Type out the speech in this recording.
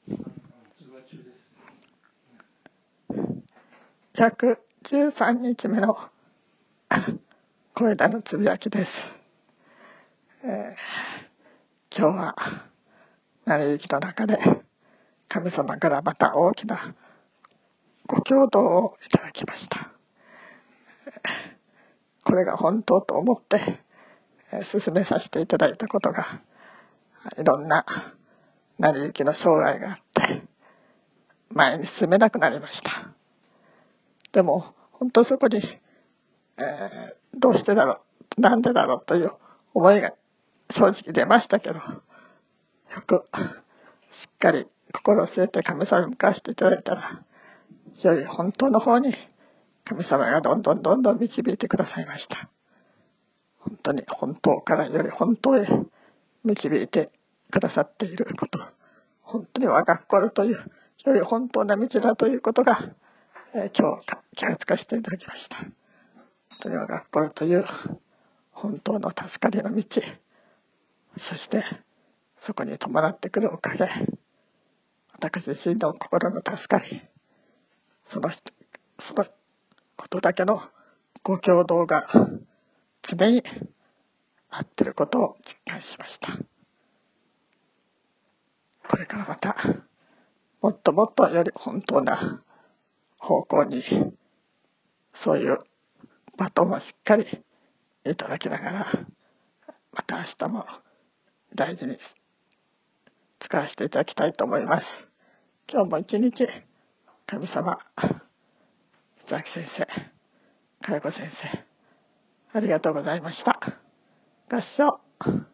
113日目の声だのつぶやきです。今日は成り行きの中で神様からまた大きなご教導をいただきました。これが本当と思って進めさせていただいたことが、いろんな成り行きの障害があって前に進めなくなりました。でも本当そこに、どうしてだろう、なんでだろうという思いが正直出ましたけど、よくしっかり心を据えて神様に向かわせていただいたら、より本当の方に神様がどんどん導いてくださいました。本当に本当からより本当へ導いてくださっていること、本当に我が心というより本当な道だということが、今日気がつかせていただきました。本当に我が心という本当の助かりの道、そしてそこに伴ってくるおかげ、私自身の心の助かり、そのことだけのご共同が常に合っていることを実感しました。これからまたもっともっとより本当な方向に、そういうバトンをしっかりいただきながら、また明日も大事に使わせていただきたいと思います。今日も一日神様、津崎先生、佳代子先生、ありがとうございました。合唱。